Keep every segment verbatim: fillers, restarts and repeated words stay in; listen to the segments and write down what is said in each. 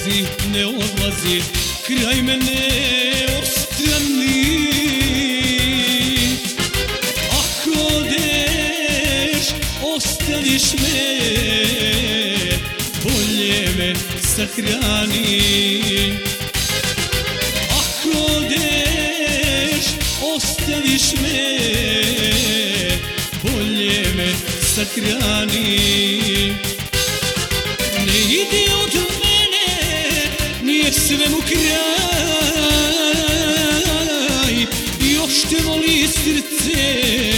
odlazi, ne odlazi, kraj mene ostani. Ako odeš, ostaviš me, bolje me sahrani. Ako odeš, ostaviš me, bolje me sahrani. Ne idi od mene, nije svemu kraj, još te voli srce,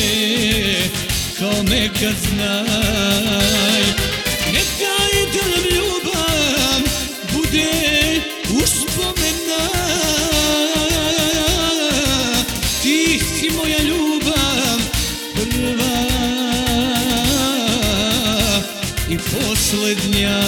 kao nekad znaj. Ne daj da nam ljubav bude uspomena, ti si moja ljubav prva i poslednja.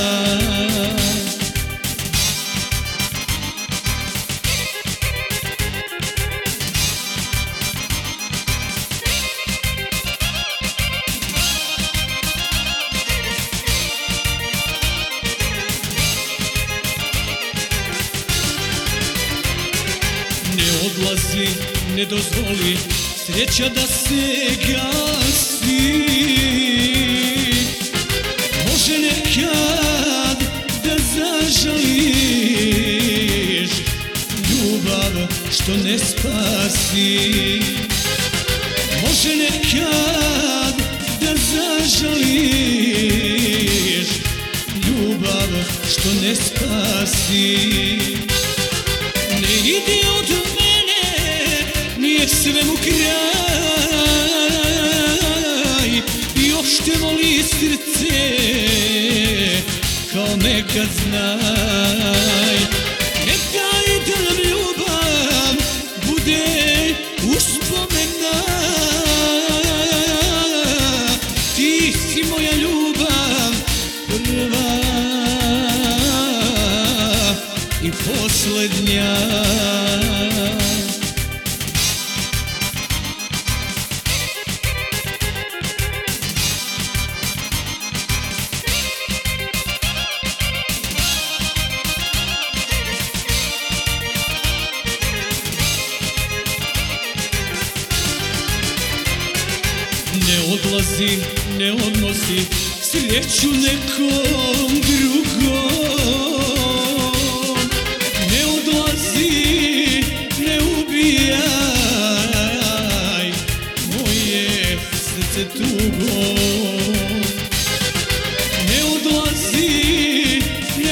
Ne odlazi, ne dozvoli sreća da se gasi. Može nekad da zažališ ljubav što ne spasi. Može nekad da zažališ ljubav što ne spasi. Ne idi od mene, nije svemu kraj, još te voli srce, kao nekad znaj. Ne daj da nam ljubav bude uspomena, ti si moja ljubav prva i poslednja. Ne odlazi, ne odnosi sreću nekom drugom. Ne odlazi, ne ubijaj moje srce tugom. Ne odlazi, ne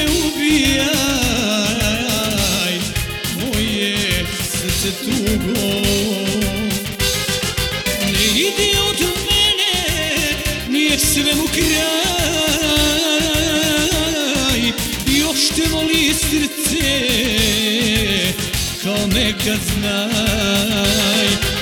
ubijaj moje srce tugom. Ne idi od mene, nije svemu kraj, još te voli srce, kao nekad znaj.